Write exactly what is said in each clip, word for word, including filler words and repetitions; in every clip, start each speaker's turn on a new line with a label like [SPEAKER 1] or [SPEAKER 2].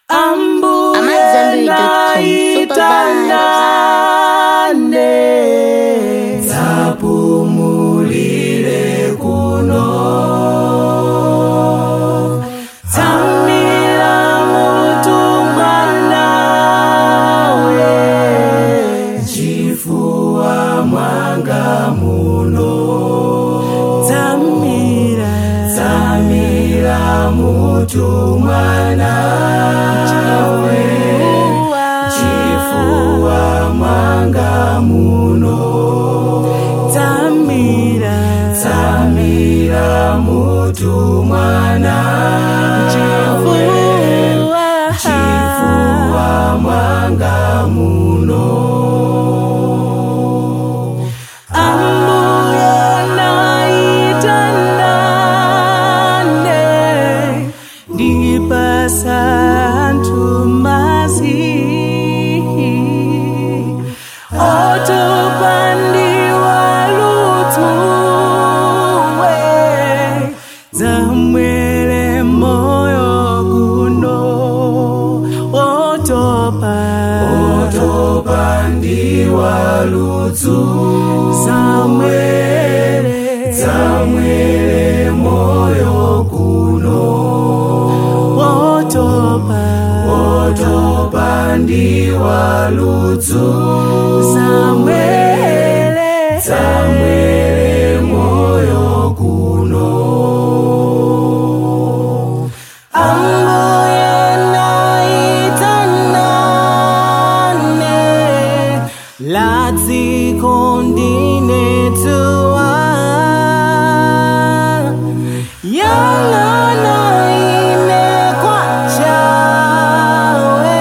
[SPEAKER 1] ambuye naitandane tapumulire kuno tamira mutu mwanawe chifuwa mwanga muno tamira tamira mutu mwanawe chifuwa mwanga muno tamira tamira mutu mwanawe chifuwa mwanga muno ambuye naitandane ndipasantu mazi otopandiwa lutuwe zamwele moyo kuno otopa otopandiwa lutu zamwele zamwele moyo kuno otopa otopandiwa lutu zamwele zamwele moyo kuno ambuye naitandane latikondine tuwa yangana ine kwachawe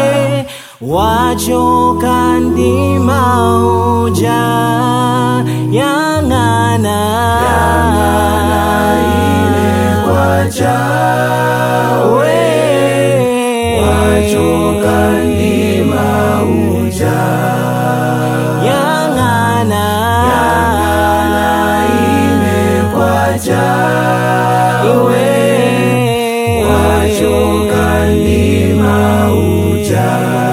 [SPEAKER 1] wachoka ndima uja yangana yangana ine kwachawe wachoka ndima uja yangana yangana ine kwachawe wachoka ndima uja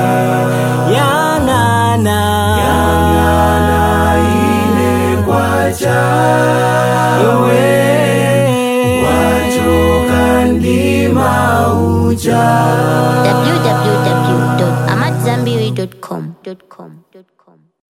[SPEAKER 1] yangana yangana ine kwachawe wachoka ndima uja
[SPEAKER 2] w w w dot amadzambiri dot com